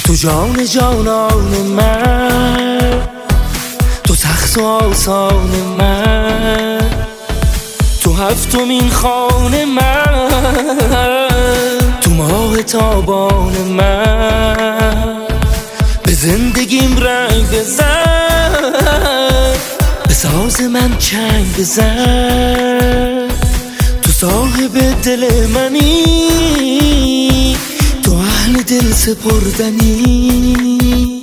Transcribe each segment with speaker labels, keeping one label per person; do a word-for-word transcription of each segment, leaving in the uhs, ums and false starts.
Speaker 1: تو جان جانان من، تو تخت و آسان من، تو هفتمین خانه من، تو ماه تابان من. به زندگیم رنگ بزن، به ساز من چنگ بزن. تو صاحب دل منی، تو اهل دل سپردنی.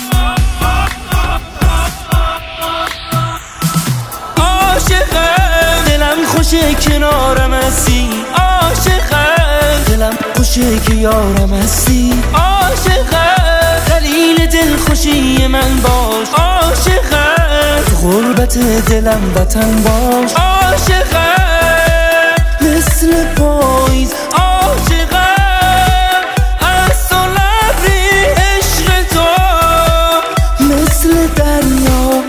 Speaker 1: عاشقم دلم خوشه کنارم هستی، عاشقم دلم خوشه که یارم هستی، عاشقم خلیل دل خوشی من باش، عاشقم تو غربت دلم وطن باش، عاشقم مثل پاییز، عاشقم از تو لبری عشق تو مثل دریا،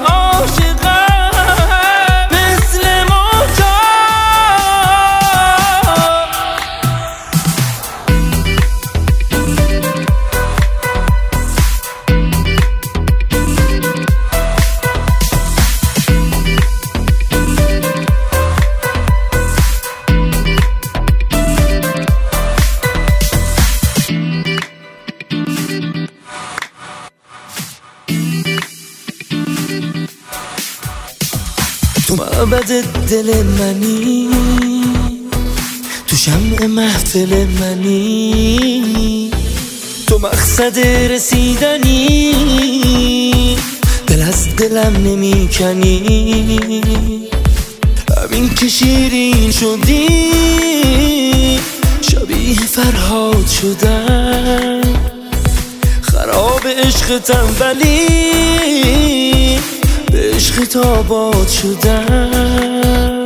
Speaker 1: عاشقم مثل موجا. تو معبد دل منی، تو شمع محفل منی، تو مقصد رسیدنی، دل از دلم نمی کنی. همین که شیرین شدی شبیه فرهاد شدم، خراب عشقتم ولی به عشق آباد شدم.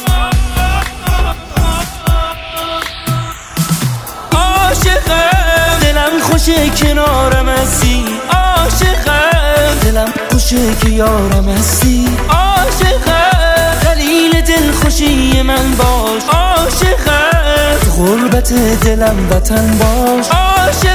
Speaker 1: عاشقم دلم خوشه کنارم هستی، عاشقم دلم خوشه که یارم هستی، عاشقم خلیل دل خوشی من باش، عاشقم تو غربت دلم وطن باش، عاشقم